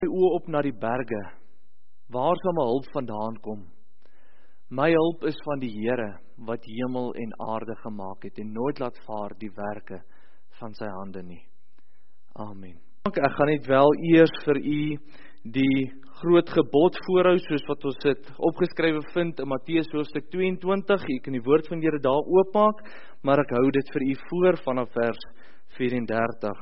My oë op na die berge. Waar sal my hulp vandaan kom? My hulp is van die Here, wat hemel en aarde gemaak het, en nooit laat vaar die werke van sy hande nie. Amen. Ek gaan net wel eers vir u die groot gebod voorhou, soos wat ons dit opgeskrywe vind in Matteus hoofstuk 22. U kan die woord van die Here daar oopmaak, maar ek hou dit vir u voor vanaf vers 34.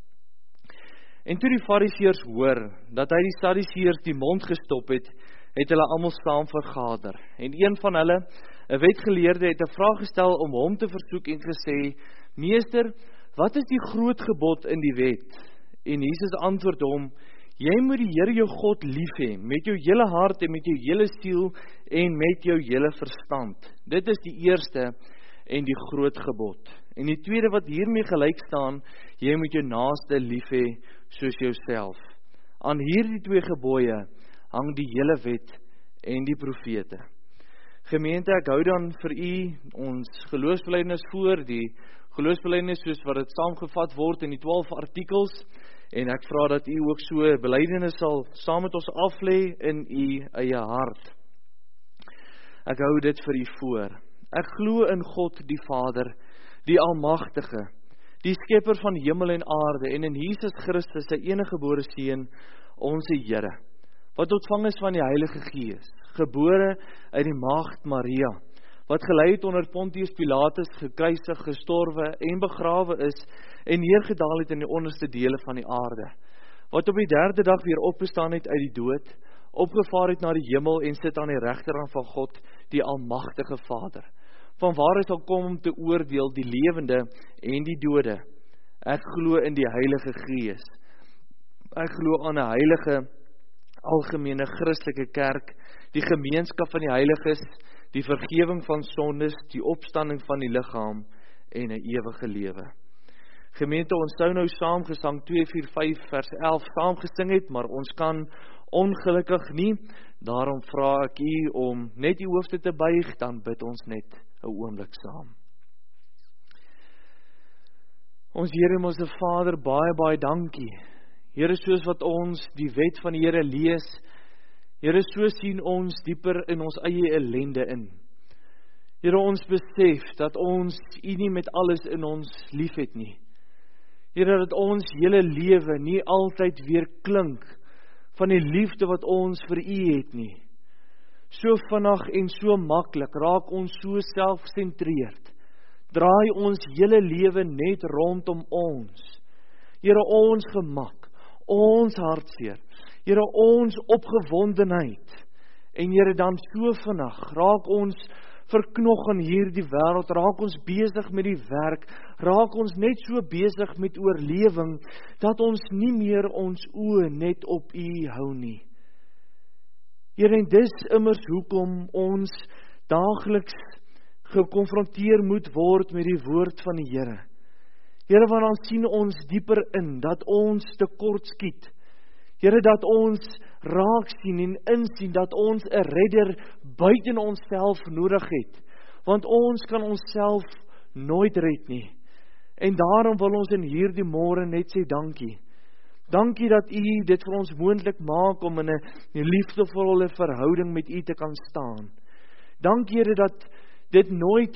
En toe die Fariseërs hoor dat hy die Sadduseërs die mond gestop het, het hulle almal saam vergader. En een van hulle, 'n wetgeleerde, het 'n vraag gestel om hom te versoek en gesê: Meester, wat is die groot gebod in die wet? En Jesus antwoord hom: Jy moet die Here jou God lief hê, met jou hele hart en met jou hele siel en met jou hele verstand. Dit is die eerste en die groot gebod. En die tweede wat hiermee gelyk staan, jy moet jou naaste lief hê soos jouself. Aan hierdie twee gebooie hang die hele wet en die profete. Gemeente, ek hou dan vir u ons geloofsbelijdenis voor, die geloofsbelijdenis soos wat dit saamgevat word in die 12 artikels, en ek vra dat u ook so 'n belydenis sal saam met ons aflê in u eie hart. Ek hou dit vir u voor. Ek glo in God die Vader, die Almagtige, die skepper van hemel en aarde, en in Jesus Christus, sy eniggebore Seun, ons Here, wat ontvang is van die Heilige Gees, gebore uit die maagd Maria, wat gelei het onder Pontius Pilatus, gekruisig, gestorwe en begrawe is, en neergedaal het in die onderste dele van die aarde, wat op die 3de dag weer opgestaan het uit die dood, opgevaar het na die hemel en sit aan die regterhand van God, die Almagtige Vader, van waar hy sal kom om te oordeel die lewende en die dode. Ek glo in die Heilige Gees. Ek glo aan 'n heilige, algemene Christelike kerk, die gemeenskap van die heiliges, die vergewing van sondes, die opstanding van die liggaam en 'n ewige lewe. Gemeente, ons sou nou saam gesang 245 vers 11 saam gesing het, maar ons kan ongelukkig nie. Daarom vra ek u om net die hoofde te buig, dan bid ons net 'n oomblik saam. Ons Here en ons Vader, baie dankie. Here, soos wat ons die wet van die Here lees, Here, so sien ons dieper in ons eie ellende in. Here, ons besef dat ons u nie met alles in ons lief het nie. Here, dat ons hele lewe nie altyd weer klink van die liefde wat ons vir u het nie. So vinnig en so maklik raak ons so selfsentreerd. Draai ons hele lewe net rondom ons. Here, ons gemak, ons hartseer, Here, ons opgewondenheid. En Here, dan so vinnig raak ons verknog in hierdie wêreld, raak ons besig met die werk, raak ons net so besig met oorlewing, dat ons nie meer ons oë net op u hou nie. Here, en dis immers hoekom ons daagliks gekonfronteer moet word met die woord van die Here. Here, want dan sien ons dieper in, dat ons tekort skiet. Here, dat ons raak sien en insien, dat ons 'n redder buiten onsself nodig het. Want ons kan onsself nooit red nie. En daarom wil ons in hierdie môre net sê dankie. Dankie dat u dit vir ons moontlik maak om in 'n liefdevolle verhouding met u te kan staan. Dankie, Here, dat dit nooit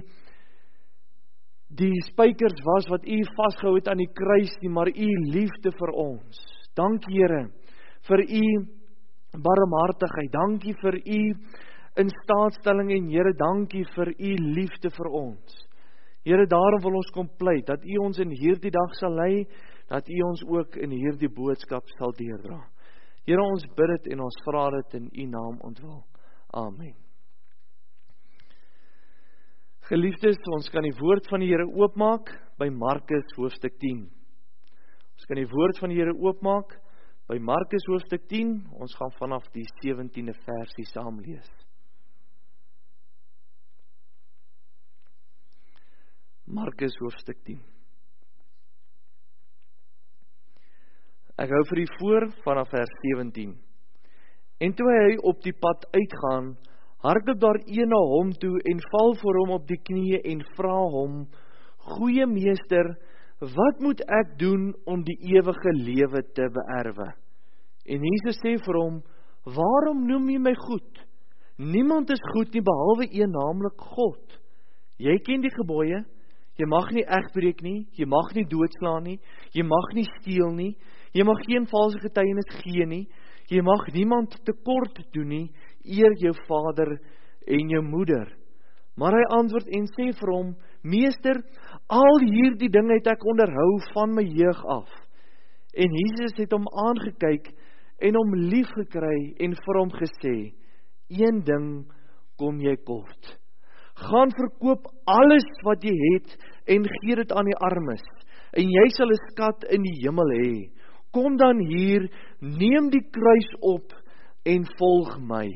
die spykers was wat u vasgehou het aan die kruis nie, maar u liefde vir ons. Dankie, Here, vir u barmhartigheid. Dankie vir u instaatstelling en Here, dankie vir u liefde vir ons. Here, daarom wil ons kom pleit dat u ons in hierdie dag sal lei, dat u ons ook in hierdie boodskap sal deurdra. Here, ons bid dit en ons vra dit in u naam ontwil. Amen. Geliefdes, ons kan die woord van die Here oopmaak by Markus hoofstuk 10. Ons kan die woord van die Here oopmaak by Markus hoofstuk 10. Ons gaan vanaf die 17de versie saam lees. Markus hoofstuk 10. Ek hou vir u voor vanaf vers 17. En toe hy op die pad uitgaan, hardloop daar een na hom toe en val voor hom op die knieë en vra hom: Goeie meester, wat moet ek doen om die ewige lewe te beerwe? En Jesus sê vir hom, waarom noem jy my goed? Niemand is goed nie, behalwe een, naamlik God. Jy ken die gebooie, jy mag nie egbreek nie, jy mag nie doodslaan nie, jy mag nie steel nie, jy mag geen valse getuienis gee nie, jy mag niemand tekort doen nie, eer jou vader en jou moeder. Maar hy antwoord en sê vir hom, meester, al hierdie dinge het ek onderhou van my jeug af. En Jesus het hom aangekyk en hom lief gekry en vir hom gesê, een ding kom jy kort. Gaan verkoop alles wat jy het en gee dit aan die armes, en jy sal 'n skat in die hemel hê. Kom dan hier, neem die kruis op en volg my.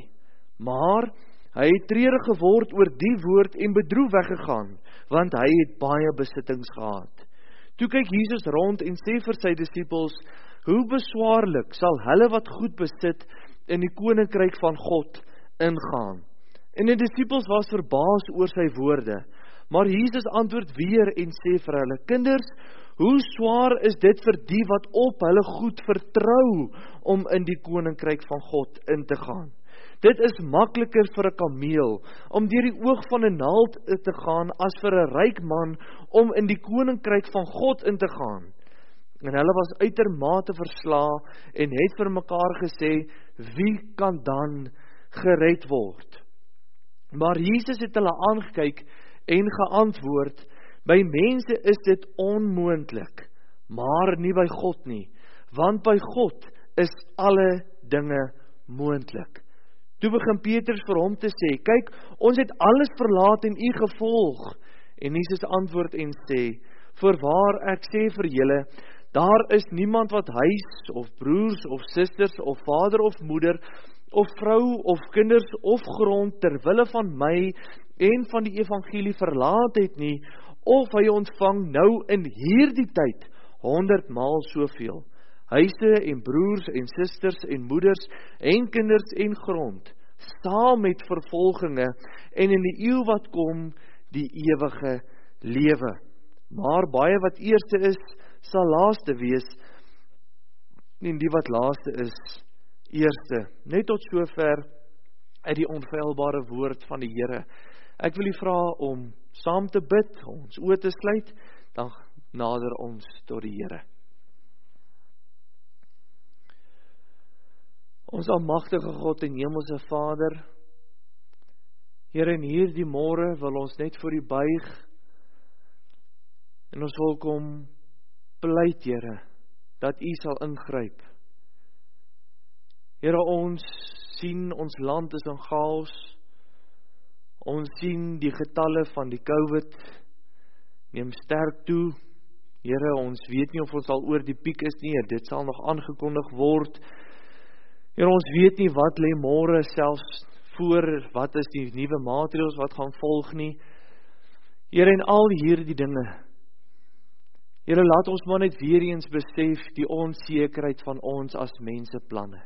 Maar hy het treurig geword oor die woord en bedroef weggegaan, want hy het baie besittings gehad. Toe kyk Jesus rond en sê vir sy disippels, hoe beswaarlik sal hulle wat goed besit in die koninkryk van God ingaan. En die disippels was verbaas oor sy woorde, maar Jesus antwoord weer en sê vir hulle, kinders, hoe swaar is dit vir die wat op hulle goed vertrou om in die koninkryk van God in te gaan. Dit is makliker vir 'n kameel om deur die oog van 'n naald te gaan as vir 'n ryk man om in die koninkryk van God in te gaan. En hulle was uitermate verslae en het vir mekaar gesê, wie kan dan gered word? Maar Jesus het hulle aangekyk en geantwoord, by mense is dit onmoontlik, maar nie by God nie, want by God is alle dinge moontlik. Toe begin Petrus vir hom te sê, kyk, ons het alles verlaat en u gevolg. En Jesus antwoord en sê, voorwaar ek sê vir julle, daar is niemand wat huis of broers of susters of vader of moeder of vrou of kinders of grond ter wille van my en van die evangelie verlaat het nie, of hy ontvang nou in hierdie tyd 100 maal soveel. Huise en broers en susters en moeders en kinders en grond, saam met vervolginge en in die eeu wat kom, die ewige lewe. Maar baie wat eerste is, sal laaste wees, en die wat laaste is, eerste. Net tot sover uit die onfeilbare woord van die Here. Ek wil u vra om saam te bid, ons oë te sluit, dan nader ons tot die Here. Ons almagtige God en hemelse Vader, Here, in hierdie môre wil ons net voor u buig, en ons wil kom pleit, Here, dat u sal ingryp. Here, ons sien ons land is in chaos, ons sien die getalle van die COVID neem sterk toe. Here, ons weet nie of ons al oor die piek is nie, dit sal nog aangekondig word. Here, ons weet nie wat lê môre selfs voor, wat is die nuwe maatreëls wat gaan volg nie. Here, en al hierdie dinge, Here, laat ons maar net weer eens besef die onsekerheid van ons as mense planne.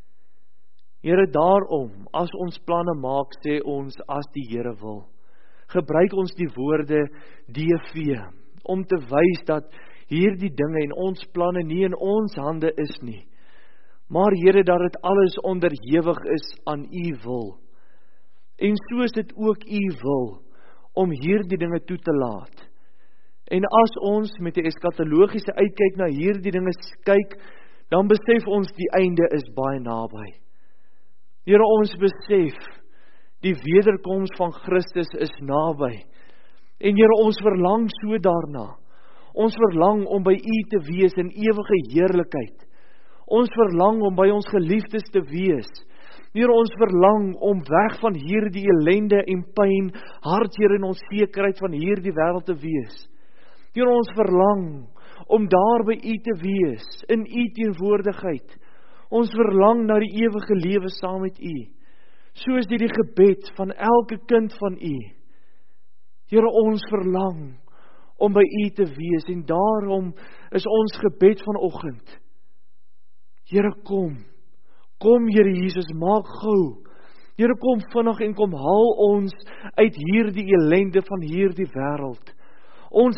Here, daarom, as ons planne maak, sê ons, as die Here wil. Gebruik ons die woorde DV, om te wys dat hierdie dinge en ons planne nie in ons hande is nie. Maar Here, dat dit alles onderhewig is aan u wil. En so is dit ook u wil, om hierdie dinge toe te laat. En as ons met die eskatologiese uitkyk na hierdie dinge kyk, dan besef ons die einde is baie naby. Here, ons besef, die wederkoms van Christus is naby. En Here, ons verlang so daarna. Ons verlang om by u te wees in ewige heerlikheid. Ons verlang om by ons geliefdes te wees. Here, ons verlang om weg van hierdie ellende en pyn, hartseer en onsekerheid van hierdie wêreld te wees. Here, ons verlang om daar by u te wees, in u teenwoordigheid. Ons verlang na die ewige lewe saam met u. So is dit die gebed van elke kind van u. Here, ons verlang om by u te wees, en daarom is ons gebed vanoggend. Here, kom. Kom, Here Jesus, maak gou. Here, kom vinnig en kom haal ons uit hierdie ellende van hierdie wêreld. Ons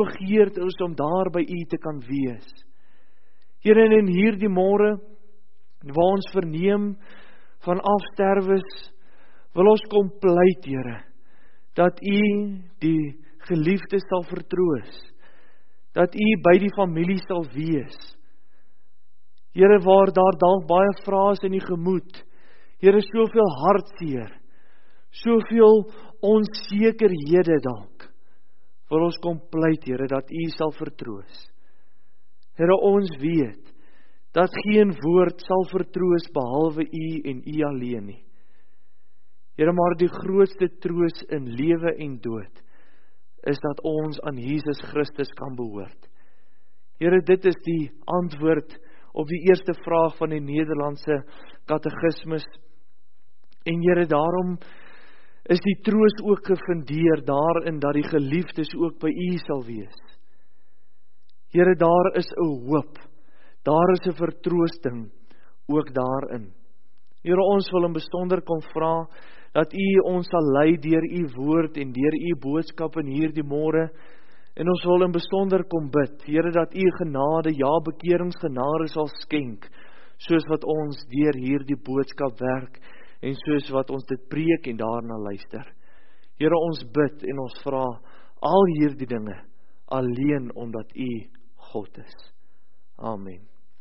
hartsbegeerte is om daar by u te kan wees. Here, en in hierdie môre waar ons verneem van afsterwes, wil ons kom pleit, Here, dat U die geliefdes sal vertroos, dat U by die familie sal wees. Here, waar daar dalk baie vrae is in die gemoed, Here, soveel hartseer, soveel onsekerhede dalk, wil ons kom pleit, Here, dat U sal vertroos. Here, ons weet, dat geen woord sal vertroos behalwe U en U alleen nie. Here, maar die grootste troos in lewe en dood, is dat ons aan Jesus Christus kan behoort. Here, dit is die antwoord op die eerste vraag van die Nederlandse katekismus. En Here, daarom is die troos ook gefundeer daarin dat die geliefdes ook by U sal wees. Here, daar is 'n hoop, daar is 'n vertroosting ook daarin. Here, ons wil in besonder kom vra dat U ons sal lei deur U woord en deur U boodskap in hierdie môre. En ons wil in besonder kom bid, Here, dat U genade, ja, bekeringsgenade sal skenk, soos wat ons deur hierdie boodskap werk, en soos wat ons dit preek en daarna luister. Here, ons bid en ons vra al hierdie dinge, alleen omdat U God is. Amen.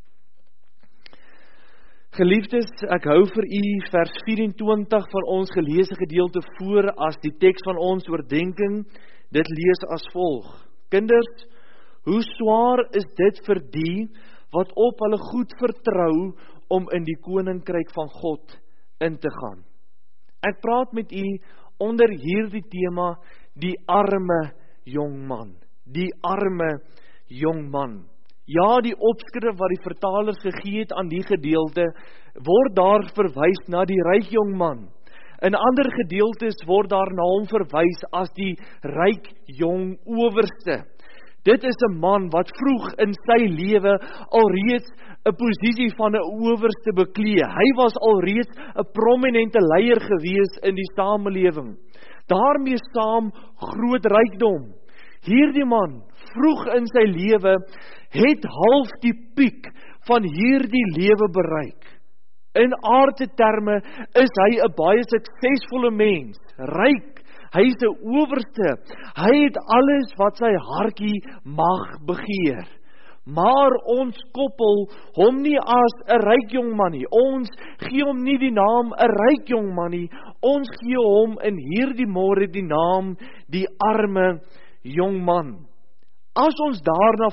Geliefdes, ek hou vir U vers 24 van ons geleesde gedeelte voor as die teks van ons oordenking. Dit lees as volg: Kinders, hoe swaar is dit vir die wat op hulle goed vertrou om in die koninkryk van God in te gaan. Ek praat met U onder hierdie tema, die arme jong man. Die arme jong man. Ja, die opskrif wat die vertalers gegee het aan die gedeelte, word daar verwys na die ryk jong man. In ander gedeeltes word daar na hom verwys as die ryk jong owerste. Dit is 'n man wat vroeg in sy lewe alreeds 'n posisie van 'n owerste beklee. Hy was alreeds 'n prominente leier gewees in die samelewing. Daarmee saam groot rykdom. Hierdie man, vroeg in sy lewe, het half die piek van hierdie lewe bereik. In aardse terme is hy 'n baie suksesvolle mens, ryk, hy is 'n owerste, hy het alles wat sy hartjie mag begeer. Maar ons koppel hom nie as 'n ryk jong man nie, ons gee hom nie die naam 'n ryk jong man nie, ons gee hom in hierdie môre die naam die arme jong man. As ons daarna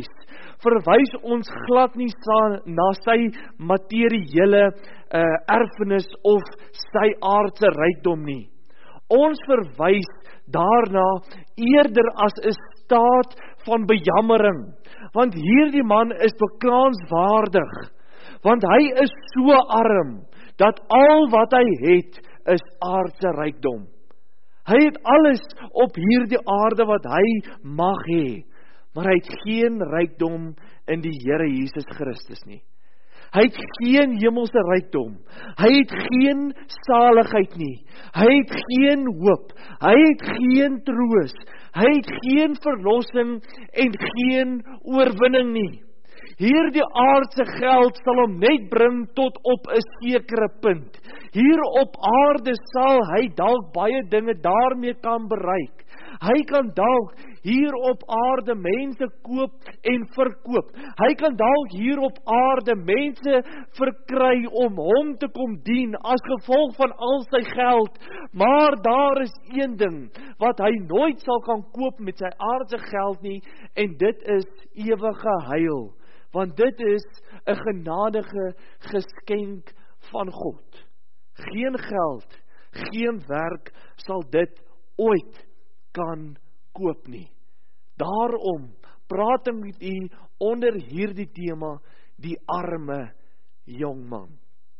verwys ons glad nie na sy materiële erfenis of sy aardse rykdom nie. Ons verwys daarna eerder as 'n staat van bejammering, want hierdie man is beklaanswaardig, want hy is so arm, dat al wat hy het, is aardse rykdom. Hy het alles op hierdie aarde wat hy mag hê, maar hy het geen rykdom in die Here Jesus Christus nie. Hy het geen hemelse rykdom, hy het geen saligheid nie, hy het geen hoop, hy het geen troos, hy het geen verlossing en geen oorwinning nie. Hierdie aardse geld sal hom net bring tot op 'n sekere punt. Hier op aarde sal hy dalk baie dinge daarmee kan bereik. Hy kan dalk hier op aarde mense koop en verkoop. Hy kan dalk hier op aarde mense verkry om hom te kom dien as gevolg van al sy geld. Maar daar is een ding wat hy nooit sal kan koop met sy aardse geld nie, en dit is ewige heil. Want dit is 'n genadige geskenk van God. Geen geld, geen werk sal dit ooit kan koop nie. Daarom praat ek met U onder hierdie tema, die arme jong man.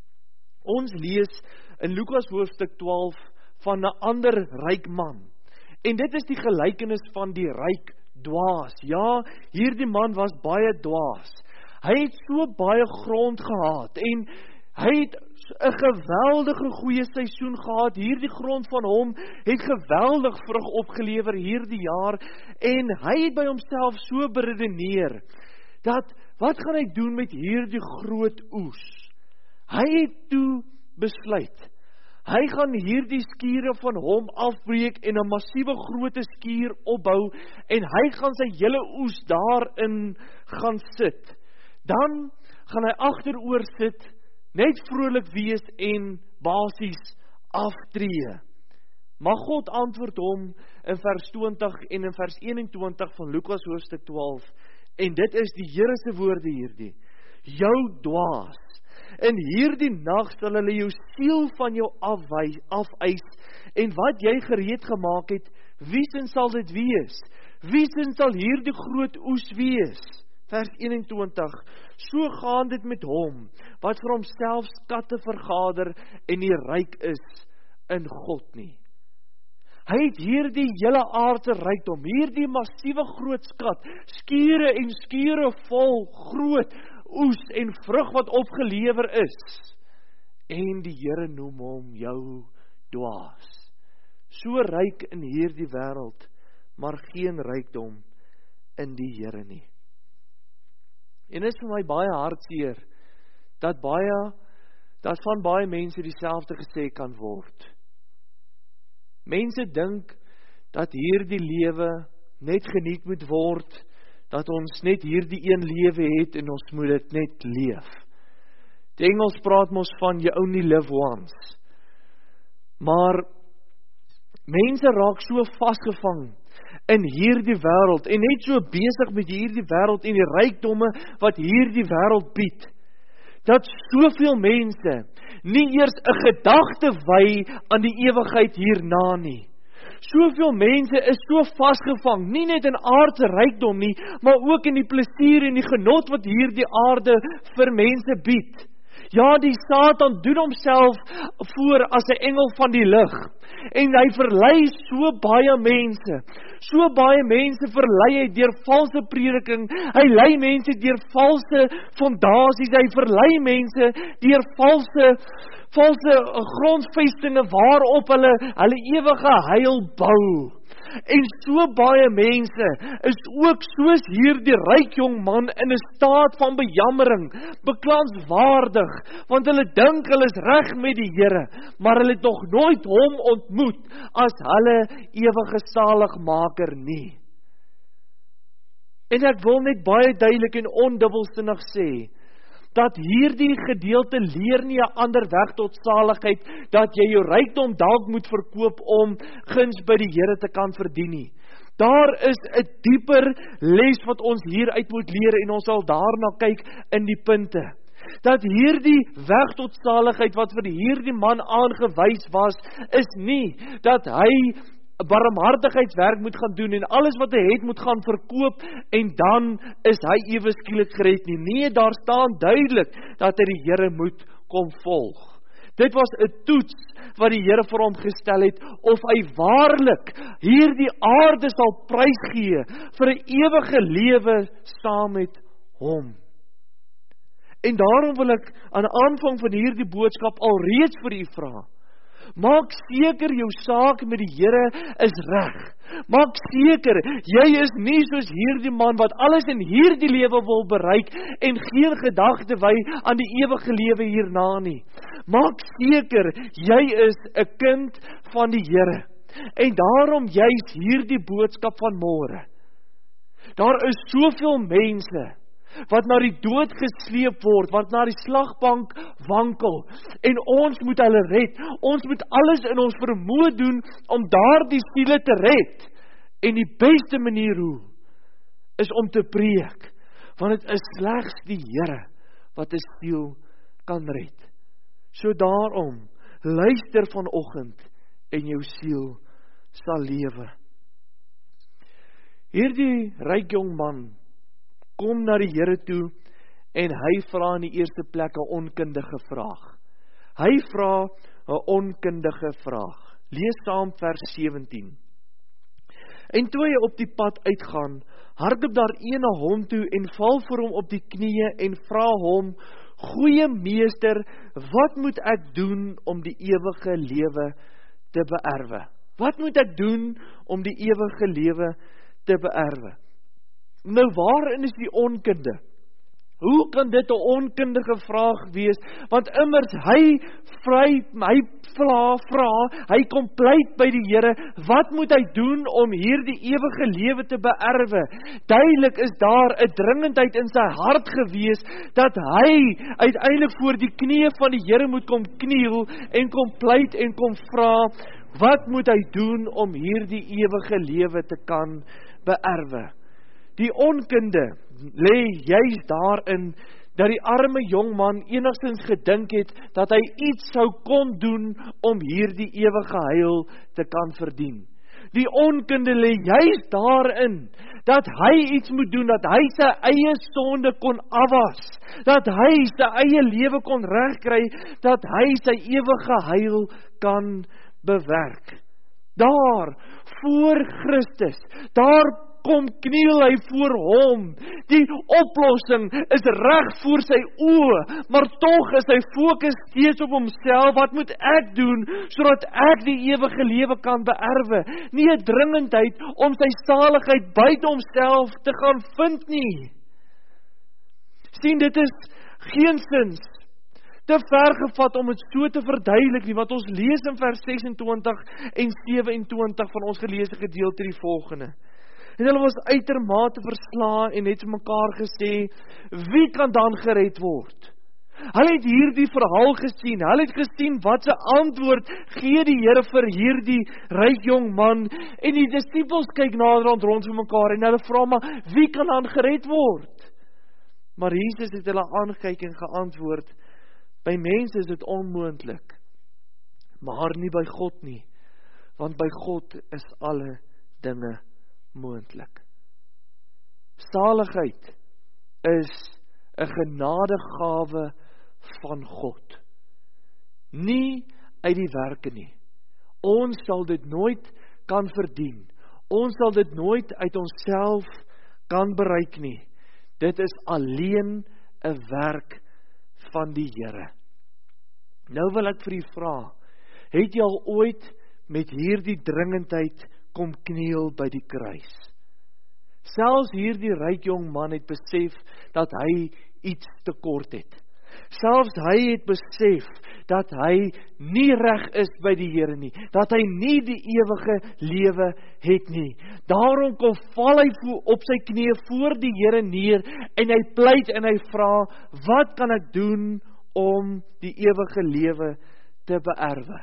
Ons lees in Lukas hoofstuk 12 van 'n ander ryk man. En dit is die gelykenis van die ryk dwaas. Ja, hierdie man was baie dwaas. Hy het so baie grond gehad en hy het 'n geweldige goeie seisoen gehad. Hierdie grond van hom het geweldig vrug opgelewer hierdie jaar, en hy het by homself so beredeneer dat wat gaan hy doen met hierdie groot oes? Hy het toe besluit, hy gaan hierdie skure van hom afbreek en 'n massiewe groote skuur opbou en hy gaan sy hele oes daarin gaan sit. Dan gaan hy agteroor sit, net vrolik wees en basies aftree. Maar God antwoord hom in vers 20 en in vers 21 van Lukas hoofstuk 12, en dit is die Here se woorde hierdie: Jou dwaas, in hierdie nag sal hulle jou siel van jou afeis, en wat jy gereed gemaak het, wiesin sal dit wees? Wiesin sal hierdie groot oes wees? Vers 21, so gaan dit met hom, wat vir homself skatte vergader, en nie ryk is in God nie. Hy het hierdie hele aardse rykdom, hierdie massiewe groot skat, skure en skure vol groot oes en vrug wat opgelewer is. En die Here noem hom jou dwaas. So ryk in hierdie wêreld, maar geen rykdom in die Here nie. En dit is vir my baie hartseer, dat van baie mense dieselfde gesê kan word. Mense dink dat hierdie lewe net geniet moet word, dat ons net hierdie een lewe het en ons moet dit net leef. Die Engels praat mos van you only live once. Maar mense raak so vasgevang in hierdie wêreld en net so besig met hierdie wêreld en die rykdomme wat hierdie wêreld bied, dat soveel mense nie eers 'n gedagte wy aan die ewigheid hierna nie. Soveel mense is so vasgevang, nie net in aardse rykdom nie, maar ook in die plesier en die genot wat hierdie aarde vir mense bied. Ja, die Satan doen homself voor as 'n engel van die lig. En hy verlei so baie mense verlei hy deur valse prediking, hy lei mense deur valse fondasies, hy verlei mense deur valse grondvestinge waarop hulle ewige heil bou. En so baie mense is ook soos hierdie ryk jong man in 'n staat van bejammering, beklaanswaardig, want hulle dink hulle is reg met die Here, maar hulle het nog nooit hom ontmoet as hulle ewige saligmaker nie. En ek wil net baie duidelik en ondubbelsinnig sê, dat hierdie gedeelte leer nie 'n ander weg tot saligheid, dat jy jou rykdom dalk moet verkoop om guns by die Here te kan verdien nie. Daar is 'n dieper les wat ons hieruit moet leer en ons sal daarna kyk in die punte. Dat hierdie weg tot saligheid wat vir hierdie man aangewys was, is nie dat hy barmhartigheidswerk moet gaan doen en alles wat hy het moet gaan verkoop en dan is hy ewe skielik gered nie. Nee, daar staan duidelik dat hy die Here moet kom volg. Dit was 'n toets wat die Here vir hom gestel het, of hy waarlik hierdie aarde sal prysgee vir 'n ewige lewe saam met hom. En daarom wil ek aan die aanvang van hierdie boodskap alreeds vir u vra, maak seker jou saak met die Here is reg. Maak seker, jy is nie soos hierdie man wat alles in hierdie lewe wil bereik en geen gedagte wy aan die ewige lewe hierna nie. Maak seker, jy is 'n kind van die Here. En daarom juis hierdie boodskap van môre. Daar is soveel mense wat na die dood gesleep word, wat na die slagbank wankel, en ons moet hulle red, ons moet alles in ons vermoë doen, om daardie siele te red, en die beste manier hoe, is om te preek, want dit is slegs die Here, wat 'n siel kan red. So daarom, luister vanoggend, en jou siel sal lewe. Hierdie ryk jong man, kom na die Here toe, en hy vra in die eerste plek 'n onkundige vraag. Hy vra 'n onkundige vraag. Lees saam vers 17. En toe hy op die pad uitgaan, hardloop daar een na hom toe, en val voor hom op die knieë, en vra hom, Goeie meester, wat moet ek doen om die ewige lewe te beerwe? Wat moet ek doen om die ewige lewe te beerwe? Nou waarin is die onkunde? Hoe kan dit 'n onkundige vraag wees? Want immers hy vra, hy kom pleit by die Here, wat moet hy doen om hierdie ewige lewe te beerwe? Duidelik is daar 'n dringendheid in sy hart gewees, dat hy uiteindelik voor die knieë van die Here moet kom kniel, en kom pleit en kom vra, wat moet hy doen om hierdie ewige lewe te kan beerwe? Die onkunde lê juis daarin, dat die arme jongman enigstens gedink het, dat hy iets sou kon doen, om hierdie ewige heil te kan verdien. Die onkunde lê juis daarin, dat hy iets moet doen, dat hy sy eie sonde kon afwas, dat hy sy eie lewe kon regkry, dat hy sy ewige heil kan bewerk. Daar, voor Christus, daar kom kniel hy voor hom. Die oplossing is reg voor sy oë, maar tog is sy fokus steeds op homself. Wat moet ek doen, sodat ek die ewige lewe kan beerwe? Nie 'n dringendheid om sy saligheid buite homself te gaan vind nie. Sien, dit is geensins te ver gevat om dit so te verduidelik nie, wat ons lees in vers 26 en 27 van ons geleesde gedeelte die volgende. En hulle was uitermate verslaan en het mekaar gesê, wie kan dan gered word? Hulle het hierdie verhaal gesien, hulle het gesien wat se antwoord gee die Here vir hierdie ryk jong man, en die disippels kyk naderhand rond vir mekaar, en hulle vra maar, wie kan dan gered word? Maar Jesus het hulle aangekyk en geantwoord, by mense is dit onmoontlik, maar nie by God nie, want by God is alle dinge moontlik. Saligheid is 'n genadegawe van God. Nie uit die werke nie. Ons sal dit nooit kan verdien. Ons sal dit nooit uit onsself kan bereik nie. Dit is alleen 'n werk van die Here. Nou wil ek vir u vra, het jy al ooit met hierdie dringendheid kom kniel by die kruis? Selfs hierdie ryk jong man het besef dat hy iets tekort het. Selfs hy het besef dat hy nie reg is by die Here nie, dat hy nie die ewige lewe het nie. Daarom kom val hy op sy knieë voor die Here neer, en hy pleit en hy vra, wat kan ek doen om die ewige lewe te beerwe?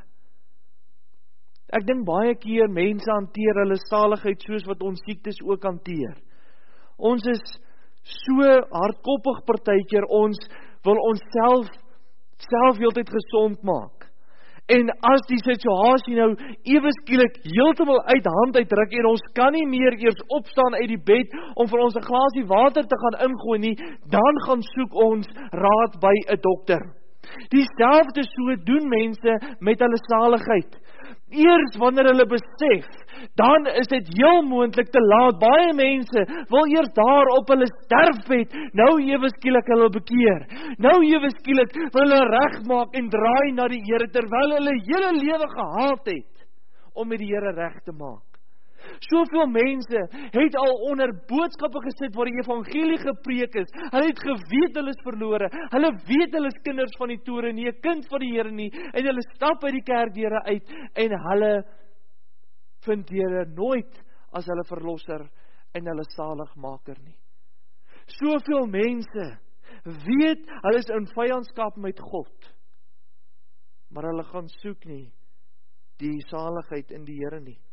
Ek dink baie keer mense hanteer hulle saligheid soos wat ons siektes ook hanteer. Ons is so hardkoppig partykeer, ons wil ons self heeltyd gesond maak. En as die situasie nou ewe skielik heeltemal uit hand uitdruk, en ons kan nie meer eers opstaan uit die bed om vir ons 'n glasie water te gaan ingooi nie, dan gaan soek ons raad by 'n dokter. Dieselfde so doen mense met hulle saligheid. Eers wanneer hulle besef, dan is dit heel moontlik te laat. Baie mense wil eers daar op hulle sterfbed nou ewe skielik hulle bekeer. Nou ewe skielik wil hulle regmaak en draai na die Here, terwyl hulle hele lewe gehaat het om met die Here reg te maak. Soveel mense het al onder boodskappe gesit waar die evangelie gepreek is. Hulle het geweet hulle is verlore. Hulle weet hulle is kinders van die toren, nie 'n kind van die Here nie. En hulle stap uit die kerkdeure uit en hulle vind die Here nooit as hulle verlosser en hulle saligmaker nie. Soveel mense weet hulle is in vyandskap met God, maar hulle gaan soek nie die saligheid in die Here nie.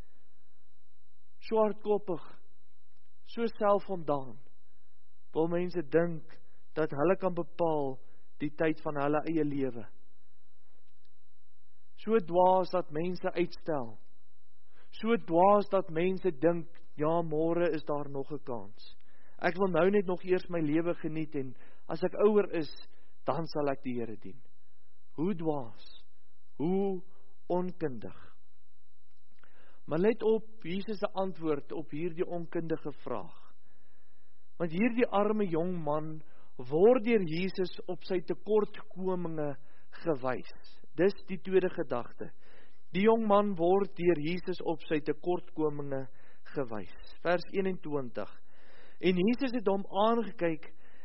So hardkoppig, so selfvoldaan, wil mense dink dat hulle kan bepaal die tyd van hulle eie lewe. So dwaas dat mense uitstel. So dwaas dat mense dink, ja, môre is daar nog 'n kans. Ek wil nou net nog eers my lewe geniet, en as ek ouer is, dan sal ek die Here dien. Hoe dwaas, hoe onkundig. Maar let op Jesus se antwoord op hierdie onkundige vraag. Want hierdie arme jong man word deur Jesus op sy tekortkominge gewys. Dis die tweede gedagte. Die jong man word deur Jesus op sy tekortkominge gewys. Vers 21. En Jesus het hom aangekyk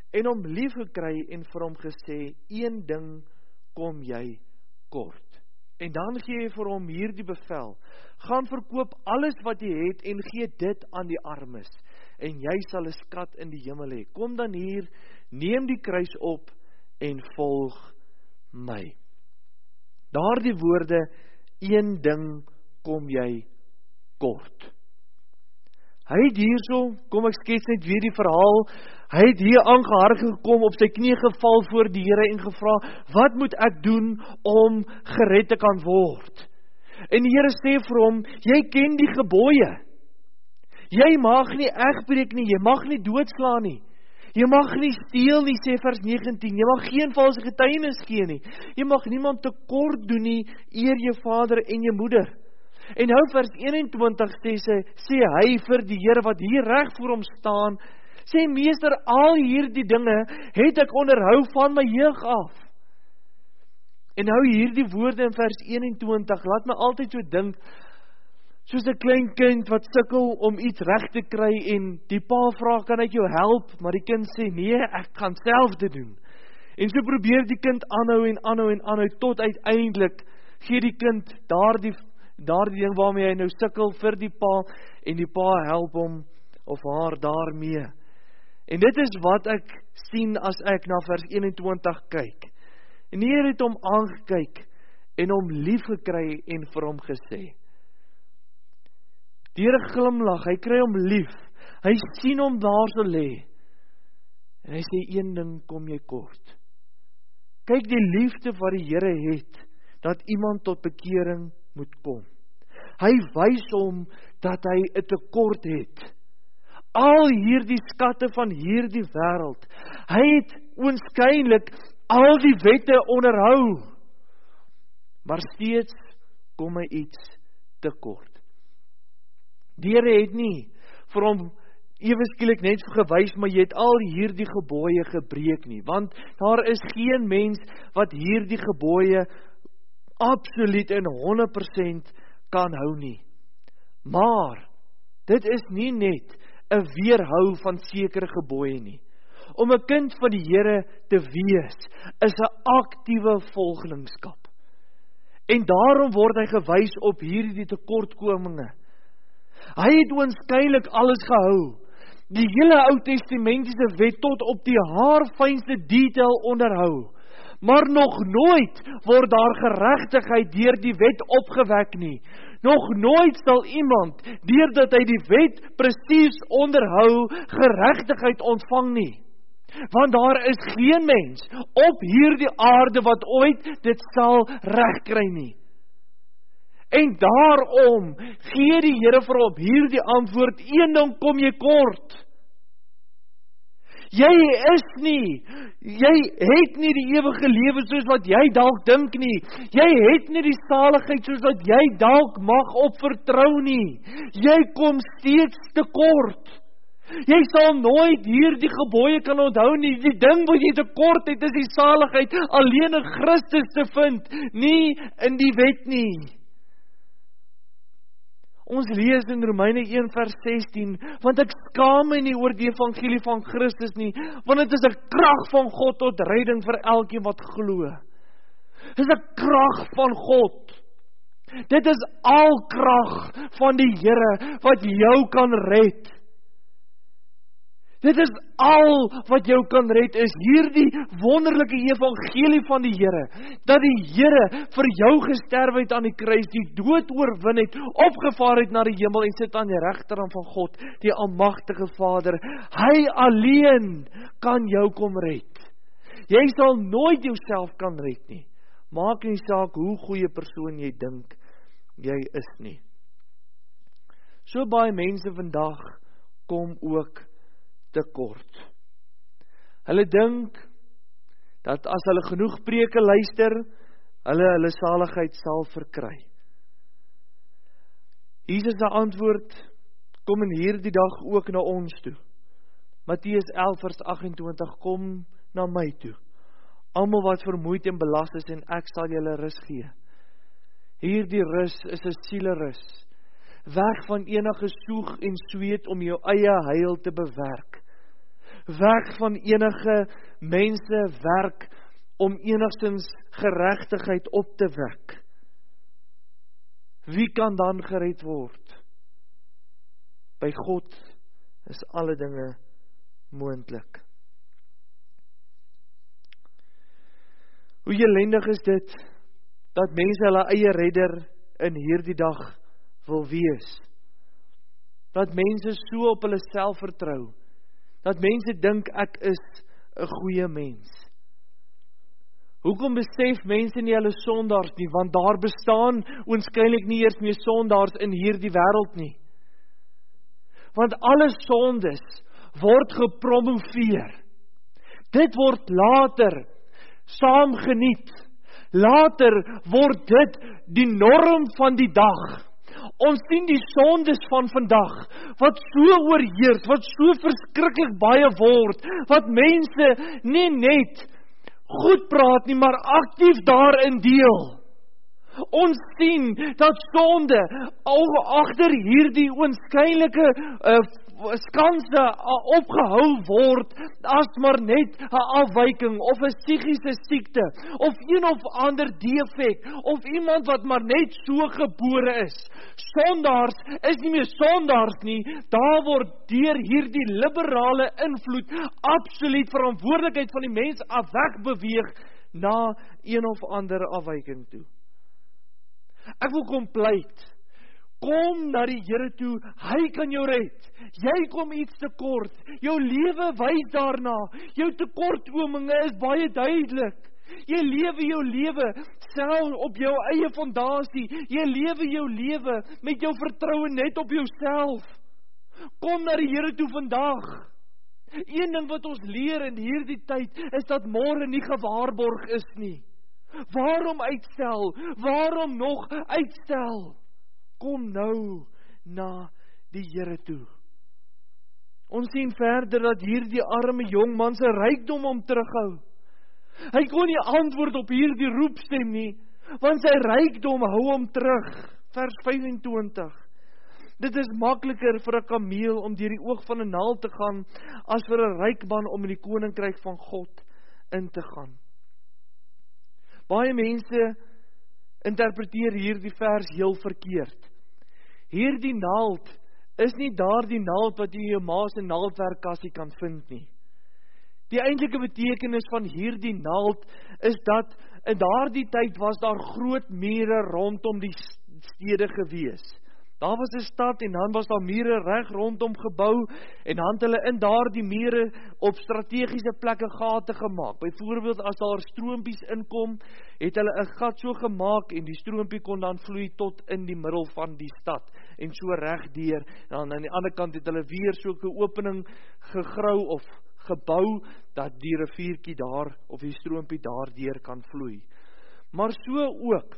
en hom lief gekry en vir hom gesê, een ding kom jy kort. En dan gee jy vir hom hierdie bevel, gaan verkoop alles wat jy het en gee dit aan die armes, en jy sal 'n skat in die hemel hê. Kom dan hier, neem die kruis op en volg my. Daardie woorde, een ding kom jy kort. Hy het hierso, kom ek skets net weer die verhaal, hy het hier aangehark gekom, op sy knie geval voor die Here en gevra, wat moet ek doen om gered te kan word? En die Here sê vir hom, jy ken die gebooie. Jy mag nie egbreek nie, jy mag nie doodslaan nie. Jy mag nie steel nie, sê vers 19, jy mag geen valse getuienis gee nie. Jy mag niemand tekort doen nie, eer jou vader en jou moeder. En nou vers 21 sê hy vir die Here wat hier reg voor hom staan, sê meester, al hierdie dinge het ek onderhou van my jeug af. En nou hierdie woorde in vers 21, laat my altyd so dink, soos 'n klein kind wat sukkel om iets reg te kry en die pa vra, kan ek jou help? Maar die kind sê, nee, ek gaan self dit doen. En so probeer die kind aanhou, tot uiteindelik gee die kind daardie ding waarmee hy nou sukkel vir die pa, en die pa help hom of haar daarmee. En dit is wat ek sien as ek na vers 21 kyk. En die Here het hom aangekyk en hom lief gekry en vir hom gesê. Deur 'n glimlag, hy kry hom lief. Hy sien hom daar so lê. En hy sê, een ding kom jy kort. Kyk die liefde wat die Here het, dat iemand tot bekering moet kom. Hy wys hom dat hy 'n tekort het. Al hierdie skatte van hierdie wêreld, hy het oënskynlik al die wette onderhou, maar steeds kom hy iets tekort. Die Here het nie vir hom ewe skielik net gewys, maar jy het al hierdie gebooie gebreek nie, want daar is geen mens wat hierdie gebooie absoluut en 100% kan hou nie. Maar dit is nie net 'n weerhou van sekere gebooie nie. Om 'n kind van die Here te wees, is 'n aktiewe volgelingskap. En daarom word hy gewys op hierdie tekortkominge. Hy het oënskynlik alles gehou. Die hele Ou Testamentiese wet tot op die haarfynste detail onderhou. Maar nog nooit word daar geregtigheid deur die wet opgewek nie. Nog nooit sal iemand, deurdat hy die wet presies onderhou, geregtigheid ontvang nie. Want daar is geen mens op hierdie aarde wat ooit dit sal regkry nie. En daarom gee die Here vir op hierdie antwoord, een ding kom jy kort. Jy het nie die ewige lewe soos wat jy dalk dink nie. Jy het nie die saligheid soos wat jy dalk mag op vertrou nie. Jy kom steeds tekort. Jy sal nooit hierdie gebooie kan onthou nie. Die ding wat jy tekort het, is die saligheid alleen in Christus te vind, nie in die wet nie. Ons lees in Romeine 1 vers 16, want ek skaam my nie oor die evangelie van Christus nie, want dit is 'n krag van God tot redding vir elkeen wat glo. Dit is 'n krag van God. Dit is al krag van die Here wat jou kan red. Dit is al wat jou kan red, is hierdie wonderlike evangelie van die Here, dat die Here vir jou gesterf het aan die kruis, die dood oorwin het, opgevaar het na die hemel en sit aan die regterhand van God, die almagtige Vader. Hy alleen kan jou kom red. Jy sal nooit jouself kan red nie. Maak nie saak hoe goeie persoon jy dink jy is nie. So baie mense vandag kom ook tekort. Hulle dink dat as hulle genoeg preke luister, hulle saligheid sal verkry. Jesus se antwoord kom in hierdie dag ook na ons toe. Matteus 11 vers 28, kom na my toe, almal wat vermoeid en belas is, en ek sal julle rus gee. Hierdie rus is 'n sielerus, weg van enige soeg en sweet om jou eie heil te bewerk. weg van enige mense werk om enigstens geregtigheid op te wek. Wie kan dan gered word? By God is alle dinge moontlik. Hoe ellendig is dit, dat mense hulle eie redder in hierdie dag wil wees. Dat mense so op hulle self vertrou, dat mense dink ek is 'n goeie mens. Hoekom besef mense nie hulle sondaars nie, want daar bestaan oënskynlik nie eers meer sondaars in hierdie wêreld nie. Want alle sondes word gepromoveer. Dit word later saam geniet. Later word dit die norm van die dag. Ons sien die sondes van vandag, wat so oorheers, wat so verskriklik baie word, wat mense nie net goed praat nie, maar aktief daarin deel. Ons sien dat sonde agter hierdie oënskynlike skanse opgehou word, as maar net 'n afwyking, of 'n psigiese siekte, of een of ander defek, of iemand wat maar net so gebore is. Sondaars is nie meer sondaars nie, daar word deur hierdie liberale invloed absoluut verantwoordelikheid van die mens wegbeweeg na een of ander afwyking toe. Ek wil kom pleit, kom na die Here toe, hy kan jou red. Jy kom iets tekort, jou lewe wys daarna, jou tekortkominge is baie duidelik. Jy lewe jou lewe self op jou eie fondasie, jy lewe jou lewe met jou vertroue net op jouself. Kom na die Here toe vandag. Een ding wat ons leer in hierdie tyd, is dat môre nie gewaarborg is nie. Waarom uitstel? Waarom nog uitstel? Kom nou na die Here toe. Ons sien verder dat hierdie arme jongman sy rykdom om terughou. Hy kon nie antwoord op hierdie roepstem nie, want sy rykdom hou hom terug. Vers 25. Dit is makliker vir 'n kameel om deur die oog van 'n naald te gaan, as vir 'n ryk man om in die koninkryk van God in te gaan. Baie mense interpreteer hierdie vers heel verkeerd. Hierdie naald is nie daardie naald wat jy in jou ma se naaldwerkkassie kan vind nie. Die eintlike betekenis van hierdie naald is dat in daardie tyd was daar groot mure rondom die stede gewees. Daar was 'n stad en dan was daar mure reg rondom gebou en dan het hulle in daardie mure op strategiese plekke gate gemaak. Byvoorbeeld as daar stroompies inkom, het hulle 'n gat so gemaak en die stroompie kon dan vloei tot in die middel van die stad en so reg deur. Dan aan die ander kant het hulle weer so 'n opening gegrou of gebou dat die riviertjie daar of die stroompie daardeur kan vloei. Maar so ook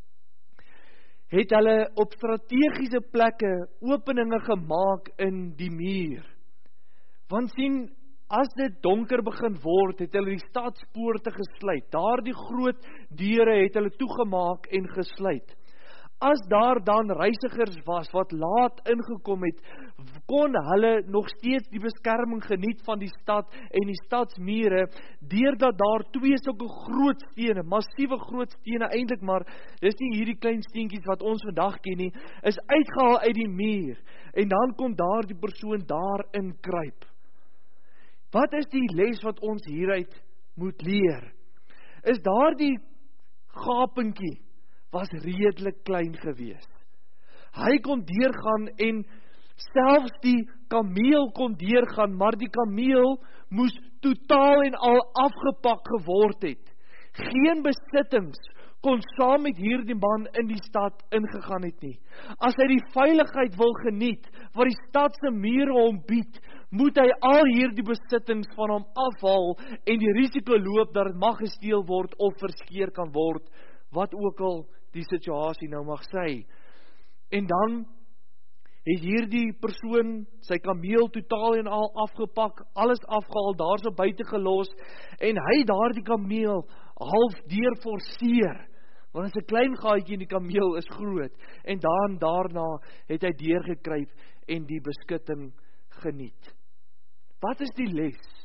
het hulle op strategiese plekke openinge gemaak in die muur. Want sien, as dit donker begin word, het hulle die stadspoorte gesluit. Daardie groot deure het hulle toegemaak en gesluit. As daar dan reisigers was wat laat ingekom het, kon hulle nog steeds die beskerming geniet van die stad en die stadsmure, deurdat daar twee sulke groot stene, massiewe groot stene eintlik, maar dis nie hierdie klein steentjies wat ons vandag ken nie, is uitgehaal uit die muur, en dan kon daar die persoon daarin kruip. Wat is die les wat ons hieruit moet leer? Is daardie gapentjie was redelik klein gewees. Hy kon deurgaan en selfs die kameel kon deurgaan, maar die kameel moes totaal en al afgepak geword het. Geen besittings kon saam met hierdie man in die stad ingegaan het nie. As hy die veiligheid wil geniet, wat die stadse mure hom bied, moet hy al hierdie besittings van hom afhaal en die risiko loop dat dit mag gesteel word of verskeer kan word, wat ook al die situasie nou mag sê. En dan het hierdie persoon sy kameel totaal en al afgepak, alles afgehaal, daar so buite gelos, en hy daardie kameel half deur forceer, want is 'n klein gaatjie en die kameel is groot, en daarna het hy deurgekruip en die beskutting geniet. Wat is die les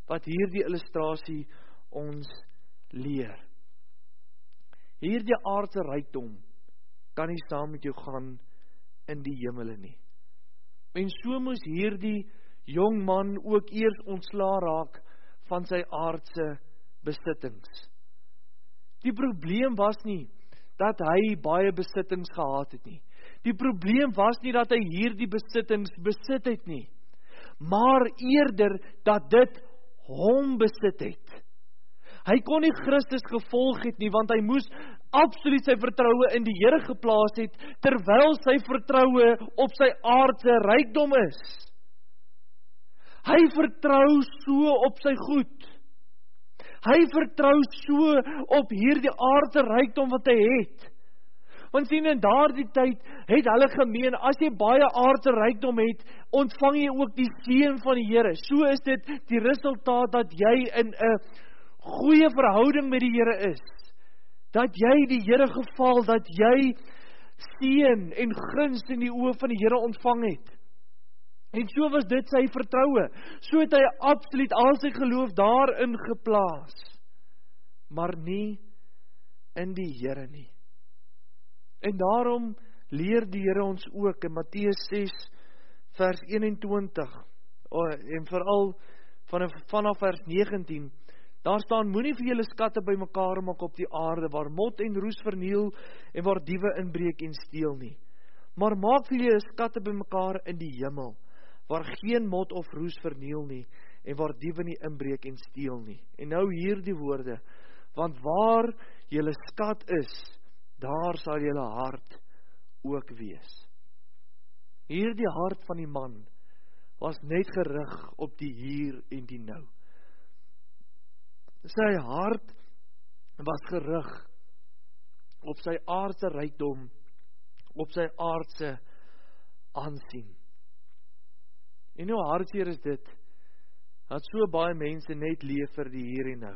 wat hierdie illustrasie ons leer. Hierdie aardse rykdom kan nie saam met jou gaan in die hemele nie. En so moes hierdie jong man ook eers ontslaa raak van sy aardse besittings. Die probleem was nie dat hy baie besittings gehad het nie. Die probleem was nie dat hy hierdie besittings besit het nie, maar eerder dat dit hom besit het. Hy kon nie Christus gevolg het nie, want hy moes absoluut sy vertroue in die Here geplaas het, terwyl sy vertroue op sy aardse rykdom is. Hy vertrou so op sy goed. Hy vertrou so op hierdie aardse rykdom wat hy het. Want sien, in daardie tyd het hulle gemeen, as jy baie aardse rykdom het, ontvang jy ook die seën van die Here. So is dit die resultaat dat jy in 'n goeie verhouding met die Here is. Dat jy die Here geval, dat jy seën en guns in die oë van die Here ontvang het. En so was dit sy vertroue. So het hy absoluut al sy geloof daarin geplaas. Maar nie in die Here nie. En daarom leer die Here ons ook in Matteus 6 vers 21 en veral vanaf vers 19, daar staan, moenie vir julle skatte bymekaar maak op die aarde, waar mot en roes verniel en waar diewe inbreek en steel nie. Maar maak vir julle skatte bymekaar in die hemel, waar geen mot of roes verniel nie en waar diewe nie inbreek en steel nie. En nou hier die woorde, want waar julle skat is, daar sal julle hart ook wees. Hierdie hart van die man was net gerig op die hier en die nou. Sy hart was gerig op sy aardse rykdom, op sy aardse aansien. En hoe hartseer is dit, dat so baie mense net leef vir die hier en nou.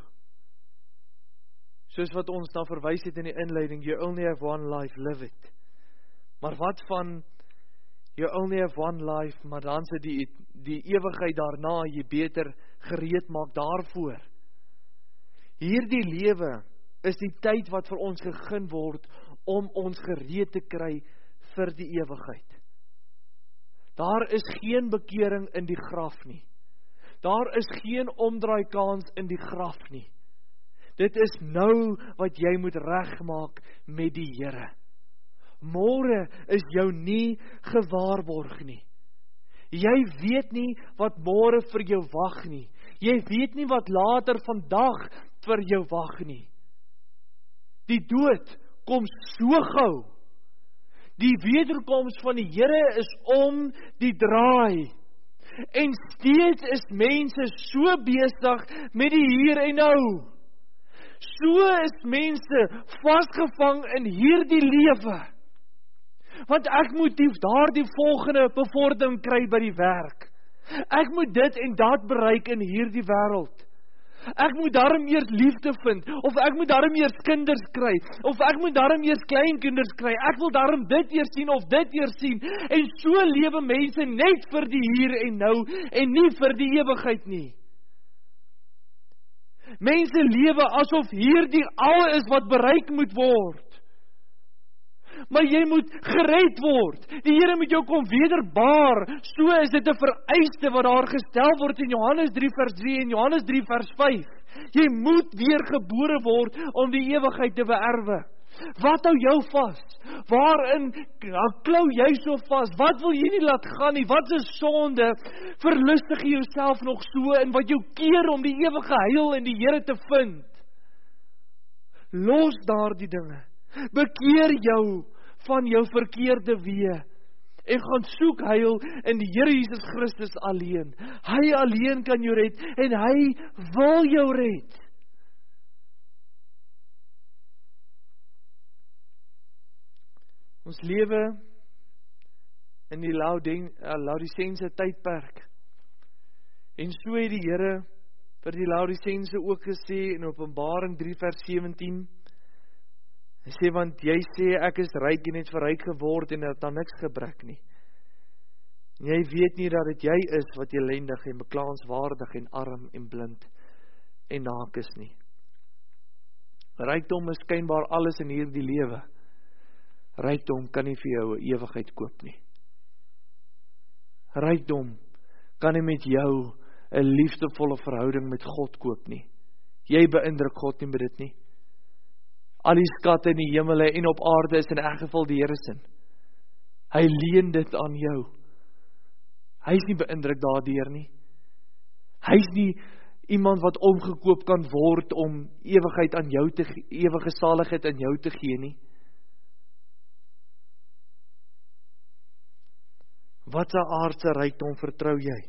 Soos wat ons dan verwys het in die inleiding, you only have one life, live it. Maar wat van, you only have one life, maar dan sê die ewigheid daarna, jy beter gereed maak daarvoor. Hierdie lewe is die tyd wat vir ons gegee word, om ons gereed te kry vir die ewigheid. Daar is geen bekering in die graf nie. Daar is geen omdraaikans in die graf nie. Dit is nou wat jy moet regmaak met die Here. Môre is jou nie gewaarborg nie. Jy weet nie wat môre vir jou wag nie. Jy weet nie wat later vandag vir jou wag nie. Die dood kom so gou. Die wederkoms van die Here is om die draai. En steeds is mense so besig met die hier en nou. So is mense vasgevang in hierdie lewe. Want ek moet daardie volgende bevordering kry by die werk. Ek moet dit en dat bereik in hierdie wêreld. Ek moet daarom eers liefde vind, of ek moet daarom eers kinders kry, of ek moet daarom eers kleinkinders kry, ek wil daarom dit eers sien, of dit eers sien, en so lewe mense net vir die hier en nou, en nie vir die ewigheid nie. Mense lewe asof hierdie al is wat bereik moet word. Maar jy moet gered word. Die Here moet jou kom wederbaar. So is dit 'n vereiste wat daar gestel word in Johannes 3 vers 3 en Johannes 3 vers 5. Jy moet weer gebore word om die ewigheid te beerwe. Wat hou jou vas? Waarin klou jy so vas? Wat wil jy nie laat gaan nie? Wat is sonde? Verlustig jy jouself nog so in wat jou keer om die ewige heil in die Here te vind? Los daardie dinge. Bekeer jou van jou verkeerde weë en gaan soek heil in die Here Jesus Christus alleen. Hy alleen kan jou red en hy wil jou red. Ons lewe in die Laodiceense tydperk. En so het die Here vir die Laodiceense ook gesê in Openbaring 3 vers 17. Hy sê, want jy sê, ek is ryk en het verryk geword en het aan niks gebrek nie. En jy weet nie dat dit jy is wat ellendig en beklaanswaardig en arm en blind en naak is nie. Rykdom is skynbaar alles in hierdie lewe. Rykdom kan nie vir jou 'n ewigheid koop nie. Rykdom kan nie met jou 'n liefdevolle verhouding met God koop nie. Jy beïndruk God nie met dit nie. Al die skatte in die hemele en op aarde is in elk geval die Here se. Hy leen dit aan jou. Hy is nie beïndruk daardeur nie. Hy is nie iemand wat omgekoop kan word om ewigheid aan jou ewige saligheid aan jou te gee nie. Wat 'n aardse rykdom vertrou jy?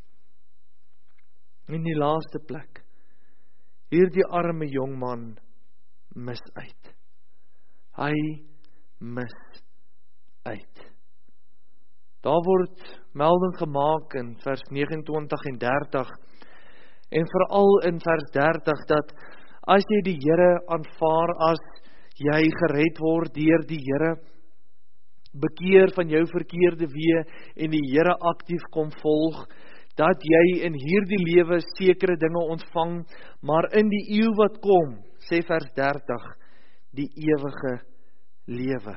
In die laaste plek, hierdie arme jongman mis uit. Hy mis uit. Daar word melding gemaak in vers 29 en 30 en veral in vers 30 dat as jy die Here aanvaar, as jy gered word deur die Here, bekeer van jou verkeerde weë en die Here aktief kom volg, dat jy in hierdie lewe sekere dinge ontvang, maar in die eeu wat kom, sê vers 30, die ewige lewe.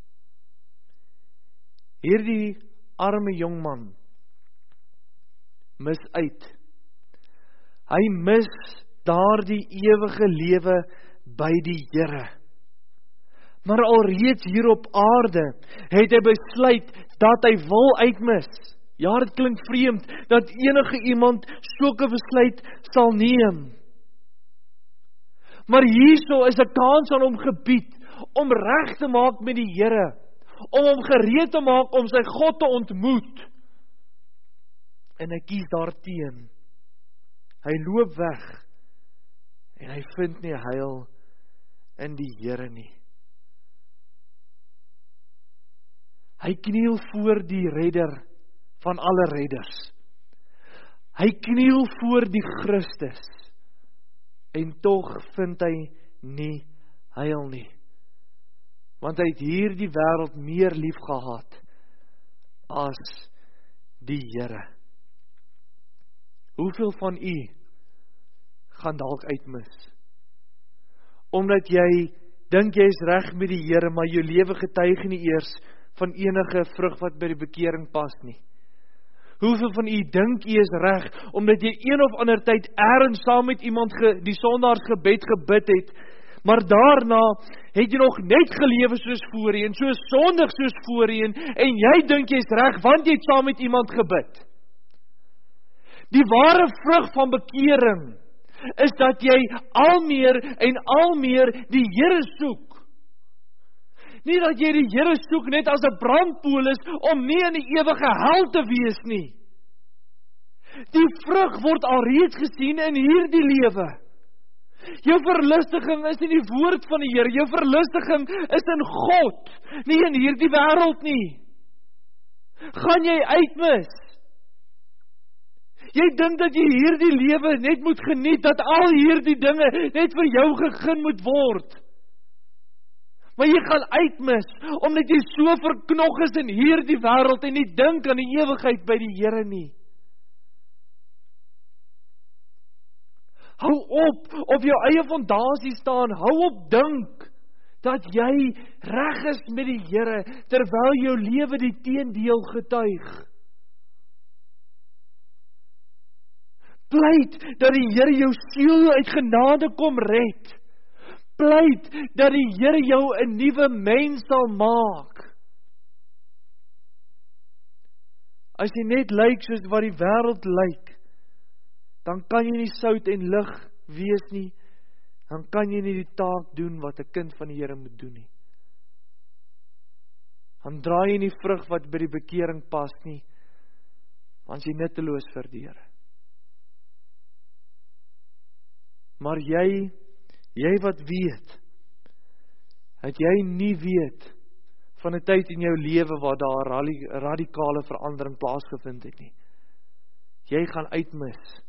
Hierdie arme jongman mis uit. Hy mis daardie ewige lewe by die Here. Maar alreeds hier op aarde het hy besluit dat hy wil uitmis. Ja, dit klink vreemd dat enige iemand sulke besluit sal neem. Maar hierso is 'n kans aan hom gebied om reg te maak met die Here, om hom gereed te maak om sy God te ontmoet. En hy kies daarteen. Hy loop weg en hy vind nie heil in die Here nie. Hy kniel voor die redder van alle redders. Hy kniel voor die Christus en tog vind hy nie heil nie. Want hy het hierdie wêreld meer lief gehad as die Here. Hoeveel van u gaan dalk uitmis? Omdat jy dink jy is reg met die Here, maar jou lewe getuig nie eers van enige vrug wat by die bekering pas nie. Hoeveel van u dink u is reg, omdat jy een of ander tyd ergens saam met iemand die sondaarsgebed gebid het, maar daarna het jy nog net gelewe soos voorheen, so sondig soos voorheen, en jy dink jy is reg, want jy het saam met iemand gebid. Die ware vrug van bekering is dat jy al meer en al meer die Here soek. Nie dat jy die Here soek net as 'n brandpolis om nie in die ewige hel te wees nie. Die vrug word alreeds gesien in hierdie lewe. Jou verlustiging is in die woord van die Here. Jou verlustiging is in God, nie in hierdie wêreld nie. Gaan jy uitmis? Jy dink dat jy hierdie lewe net moet geniet, dat al hierdie dinge net vir jou gegeen moet word. Maar jy gaan uitmis, omdat jy so verknog is in hierdie wêreld en nie dink aan die ewigheid by die Here nie. Hou op jou eie fondasie staan, hou op dink dat jy reg is met die Here, terwyl jou lewe die teendeel getuig. Pleit dat die Here jou siel uit genade kom red. Pleit dat die Here jou 'n nuwe mens sal maak. As jy net lyk soos wat die wêreld lyk, dan kan jy nie sout en lig wees nie, dan kan jy nie die taak doen wat 'n kind van die Here moet doen nie. Dan draai jy nie vrug wat by die bekering pas nie, want jy nutteloos vir die Here. Maar jy wat weet, dat jy nie weet van 'n tyd in jou lewe waar daar radikale verandering plaasgevind het nie. Jy gaan uitmis.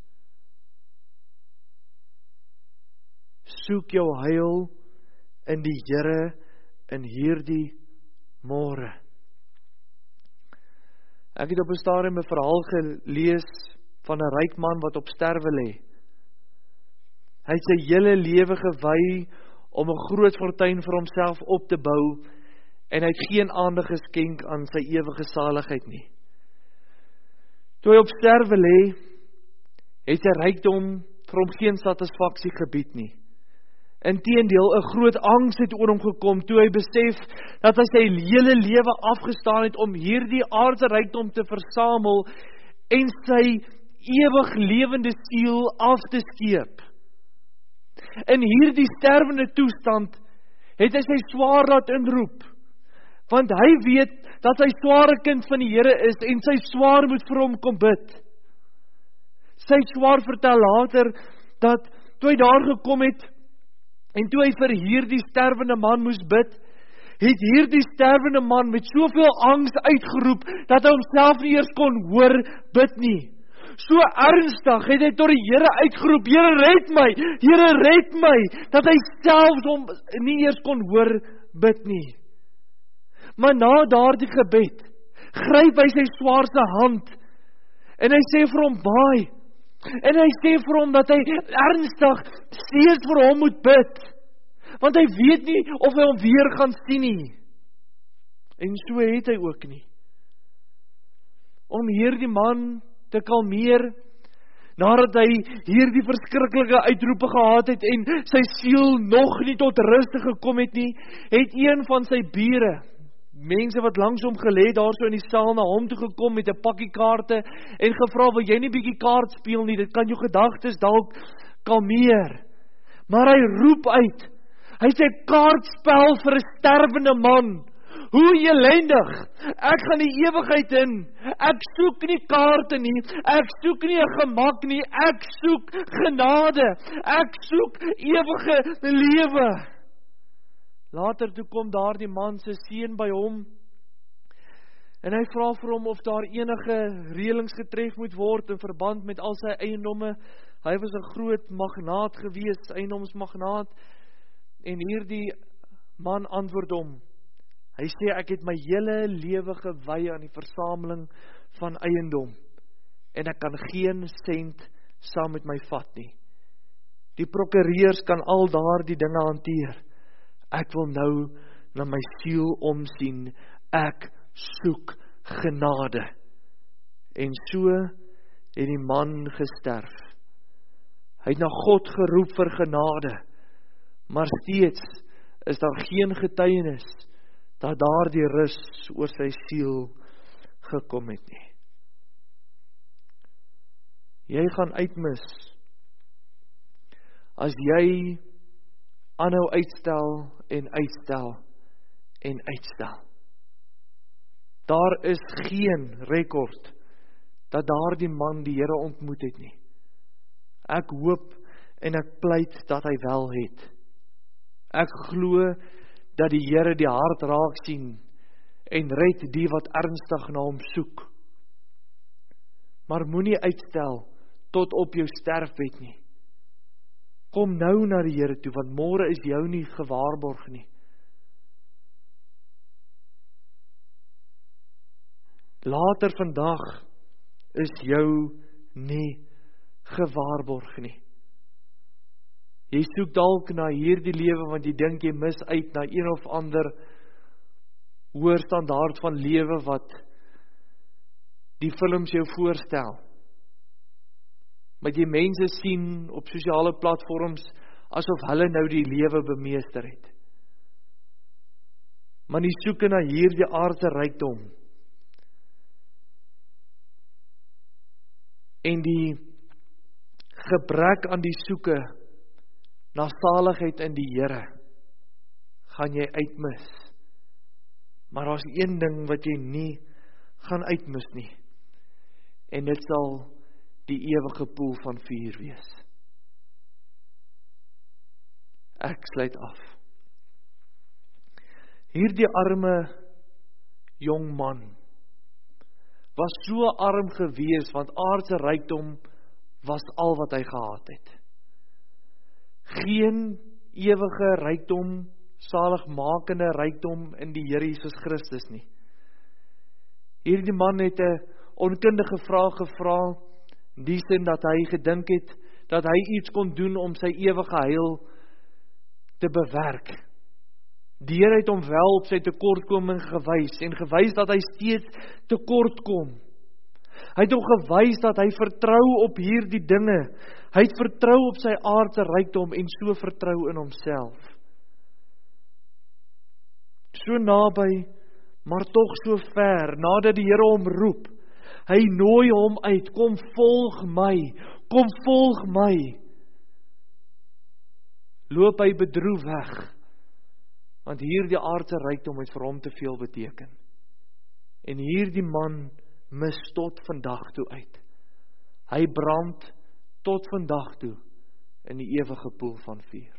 Soek jou heil in die Here in hierdie môre. Ek het op 'n stadium 'n verhaal gelees van 'n ryk man wat op sterwe lê. Hy het sy hele lewe gewy om 'n groot fortuin vir homself op te bou en hy het geen aandag geskenk aan sy ewige saligheid nie. Toe hy op sterwe lê, het sy rykdom vir hom geen satisfaksie gebied nie. Inteendeel, 'n groot angs het oor hom gekom toe hy besef dat hy sy hele lewe afgestaan het om hierdie aardse rykdom te versamel en sy ewig lewende siel af te skeep. In hierdie sterwende toestand het hy sy swaar laat inroep, want hy weet dat hy sware kind van die Here is en sy swaar moet vir hom kom bid. Sy swaar vertel later dat toe hy daar gekom het en toe hy vir hierdie sterwende man moes bid, het hierdie sterwende man met soveel angs uitgeroep dat hy homself nie eers kon hoor bid nie. So ernstig het hy tot die Here uitgeroep, Here red my, Here red my, dat hy selfs hom nie eers kon hoor bid nie. Maar na daardie gebed, gryp hy sy swaar se hand, en hy sê vir hom baai, en hy sê vir hom dat hy ernstig steeds vir hom moet bid, want hy weet nie of hy hom weer gaan sien nie. En so het hy ook nie. Om hierdie man te kalmeer, nadat hy hierdie verskriklike uitroepe gehad het en sy siel nog nie tot rus gekom het nie, het een van sy bure, mense wat langs hom gelê daar so in die saal, na hom toe gekom met 'n pakkie kaarte en gevra, wil jy nie bietjie kaart speel nie, dit kan jou gedagtes dalk kalmeer. Maar hy roep uit, hy sê kaartspel vir 'n sterwende man. Hoe elendig, ek gaan die ewigheid in, ek soek nie kaarte nie, ek soek nie 'n gemak nie, ek soek genade, ek soek ewige lewe. Later toe kom daar die man se seun by hom, en hy vra vir hom of daar enige reëlings getref moet word in verband met al sy eiendomme. Hy was 'n groot magnaat gewees, eiendomsmagnaat, en hierdie man antwoord hom, hy sê, ek het my hele lewe gewy aan die versameling van eiendom, en ek kan geen sent saam met my vat nie. Die prokureurs kan al daardie dinge hanteer. Ek wil nou na my siel omsien, ek soek genade. En so het die man gesterf. Hy het na God geroep vir genade, maar steeds is daar geen getuienis dat daar die rus oor sy siel gekom het nie. Jy gaan uitmis as jy aanhou uitstel en uitstel en uitstel. Daar is geen rekord dat daardie man die Here ontmoet het nie. Ek hoop en ek pleit dat hy wel het. Ek glo dat die Here die hart raak sien en red die wat ernstig na hom soek. Maar moenie uitstel tot op jou sterfbed nie. Kom nou na die Here toe, want môre is jou nie gewaarborg nie. Later vandag is jou nie gewaarborg nie. Jy soek dalk na hierdie lewe, want jy dink jy mis uit na een of ander hoër standaard van lewe wat die films jou voorstel. Wat jy mense sien op sosiale platforms, asof hulle nou die lewe bemeester het. Maar die soeke na hierdie aardse rykdom, en die gebrek aan die soeke na saligheid in die Here, gaan jy uitmis. Maar daar's een ding wat jy nie gaan uitmis nie, en dit sal die ewige poel van vuur wees. Ek sluit af. Hierdie arme jong man was so arm gewees, want aardse rykdom was al wat hy gehad het. Geen ewige rykdom, saligmakende rykdom in die Here Jesus Christus nie. Hierdie man het 'n onkundige vraag gevra, in die sin dat hy gedink het, dat hy iets kon doen om sy ewige heil te bewerk. Die Here het hom wel op sy tekortkoming gewys, en gewys dat hy steeds tekort kom. Hy het hom gewys dat hy vertrou op hierdie dinge. Hy het vertrou op sy aardse rykdom en so vertrou in homself. So naby, maar tog so ver, nadat die Here hom roep. Hy nooi hom uit, kom volg my. Loop hy bedroef weg, want hierdie aardse rykdom het vir hom te veel beteken. En hierdie man mis tot vandag toe uit. Hy brand tot vandag toe in die ewige poel van vuur.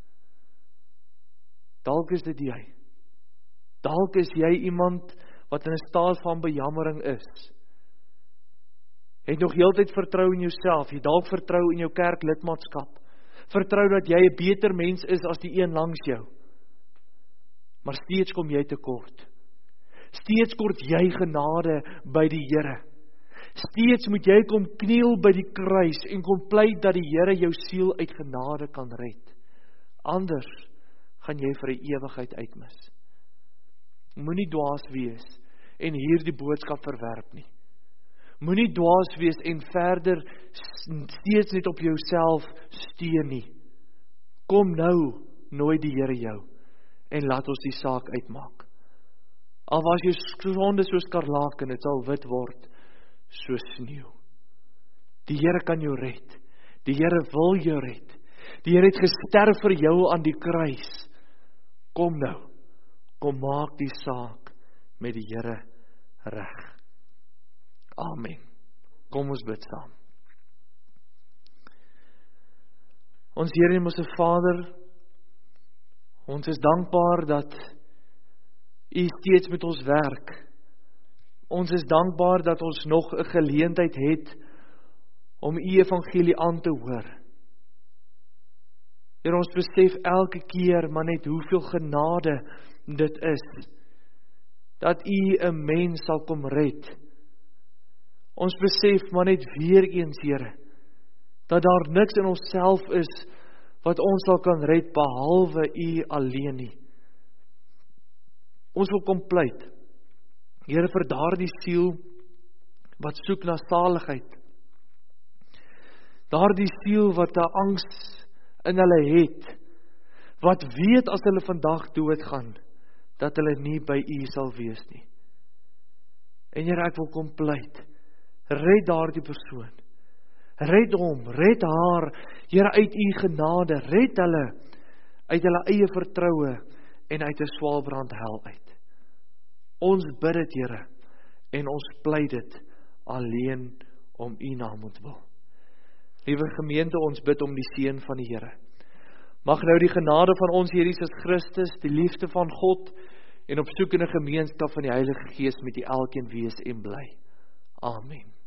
Dalk is dit jy. Dalk is jy iemand wat in 'n staat van bejammering is. Het nog heeltyd vertrou in jouself, jy dalk vertrou in jou kerklidmaatskap. Vertrou dat jy 'n beter mens is as die een langs jou. Maar steeds kom jy tekort. Steeds kort jy genade by die Here. Steeds moet jy kom kniel by die kruis en kom pleit dat die Here jou siel uit genade kan red. Anders gaan jy vir 'n ewigheid uitmis. Moenie dwaas wees en hierdie boodskap verwerp nie. Moenie dwaas wees en verder steeds net op jouself steun nie. Kom nou, nooi die Here jou en laat ons die saak uitmaak. Al was jou sonde so skarlaken, dit sal wit word so sneeu. Die Here kan jou red. Die Here wil jou red. Die Here het gesterf vir jou aan die kruis. Kom nou. Kom maak die saak met die Here reg. Amen. Kom ons bid saam. Ons Here en ons Vader, ons is dankbaar dat U steeds met ons werk. Ons is dankbaar dat ons nog 'n geleentheid het om U evangelie aan te hoor. Here, ons besef elke keer maar net hoeveel genade dit is, dat U 'n mens sal kom red. Ons besef maar net weer eens, Here, dat daar niks in onsself is wat ons sal kan red behalwe U alleen nie. Ons wil kom pleit, Here, vir daardie siel wat soek na saligheid. Daardie siel wat 'n angs in hulle het, wat weet as hulle vandag doodgaan, dat hulle nie by U sal wees nie. En Here, ek wil kom pleit, red daardie persoon, red hom, red haar, Here, uit U genade, red hulle uit hulle eie vertroue en uit 'n swaalbrand hel uit. Ons bid dit, Here, en ons pleit dit alleen om U naam ontwil. Liewe gemeente, ons bid om die seën van die Here. Mag nou die genade van ons Here Jesus Christus, die liefde van God en opsoekende gemeenskap van die Heilige Gees met U elkeen wees en bly. Amen.